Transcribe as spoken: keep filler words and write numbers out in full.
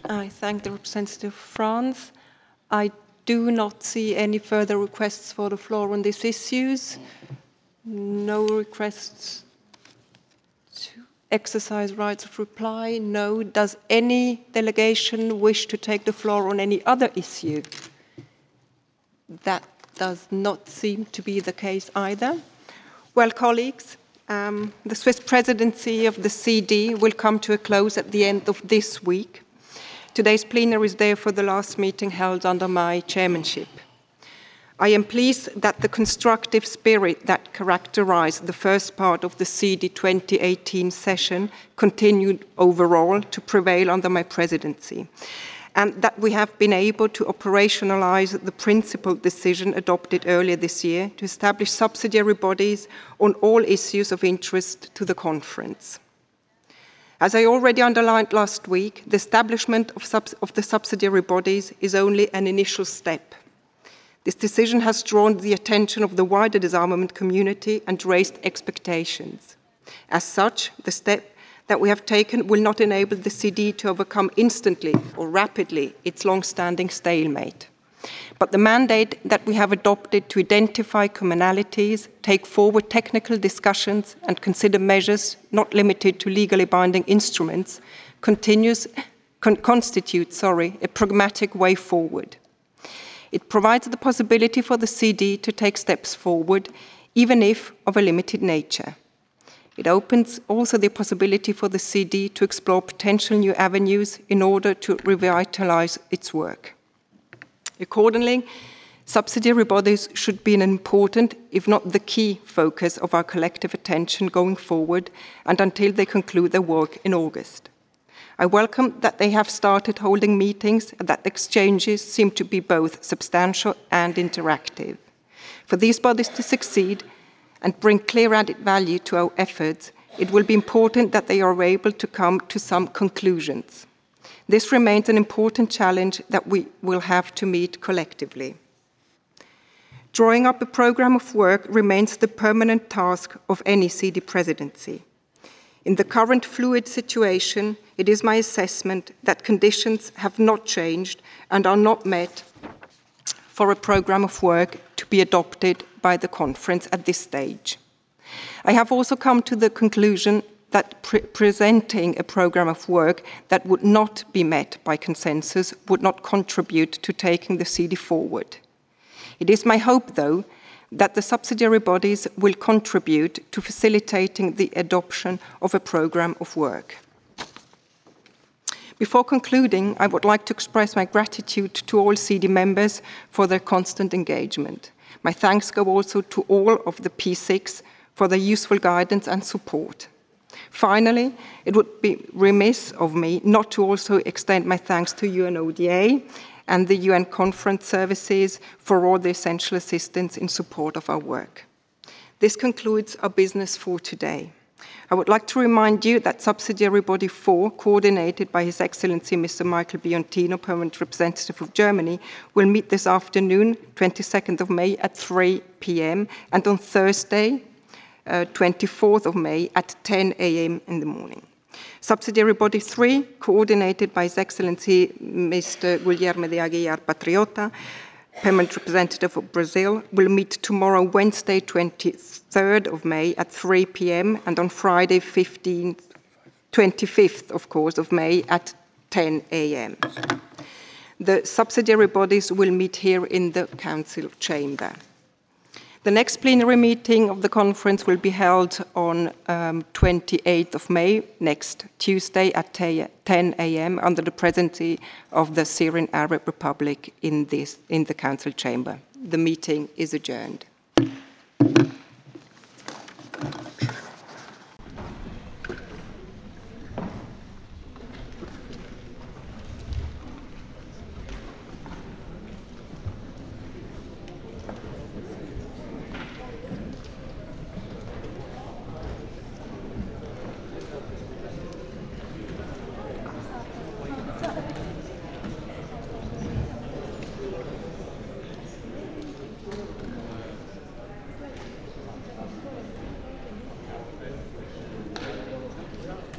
I thank the representative of France. I do not see any further requests for the floor on these issues. No requests to exercise rights of reply. No. Does any delegation wish to take the floor on any other issue? That does not seem to be the case either. Well, colleagues, um, the Swiss presidency of the C D will come to a close at the end of this week. Today's plenary is therefore the last meeting held under my chairmanship. I am pleased that the constructive spirit that characterized the first part of the C D twenty eighteen session continued overall to prevail under my presidency, and that we have been able to operationalize the principled decision adopted earlier this year to establish subsidiary bodies on all issues of interest to the conference. As I already underlined last week, the establishment of, subs of the subsidiary bodies is only an initial step. This decision has drawn the attention of the wider disarmament community and raised expectations. As such, the step that we have taken will not enable the C D to overcome instantly or rapidly its long-standing stalemate. But the mandate that we have adopted to identify commonalities, take forward technical discussions, and consider measures not limited to legally binding instruments continues, con constitutes sorry, a pragmatic way forward. It provides the possibility for the C D to take steps forward, even if of a limited nature. It opens also the possibility for the C D to explore potential new avenues in order to revitalize its work. Accordingly, subsidiary bodies should be an important, if not the key, focus of our collective attention going forward and until they conclude their work in August. I welcome that they have started holding meetings and that exchanges seem to be both substantial and interactive. For these bodies to succeed and bring clear added value to our efforts, it will be important that they are able to come to some conclusions. This remains an important challenge that we will have to meet collectively. Drawing up a program of work remains the permanent task of any C D presidency. In the current fluid situation, it is my assessment that conditions have not changed and are not met for a program of work to be adopted by the conference at this stage. I have also come to the conclusion that pre presenting a program of work that would not be met by consensus would not contribute to taking the C D forward. It is my hope, though, that the subsidiary bodies will contribute to facilitating the adoption of a program of work. Before concluding, I would like to express my gratitude to all C D members for their constant engagement. My thanks go also to all of the P six for their useful guidance and support. Finally, it would be remiss of me not to also extend my thanks to U N O D A and the U N Conference Services for all the essential assistance in support of our work. This concludes our business for today. I would like to remind you that Subsidiary Body four, coordinated by His Excellency Mister Michael Biontino, Permanent Representative of Germany, will meet this afternoon, twenty-second of May at three p m and on Thursday, Uh, twenty-fourth of May at ten a m in the morning. Subsidiary Body three, coordinated by His Excellency Mister Guilherme de Aguiar Patriota, Permanent Representative of Brazil, will meet tomorrow, Wednesday, twenty-third of May at three p m and on Friday, twenty-fifth, of course, of May at ten a m The subsidiary bodies will meet here in the Council chamber. The next plenary meeting of the conference will be held on um, twenty-eighth of May, next Tuesday at ten a m under the presidency of the Syrian Arab Republic in, this, in the Council chamber. The meeting is adjourned.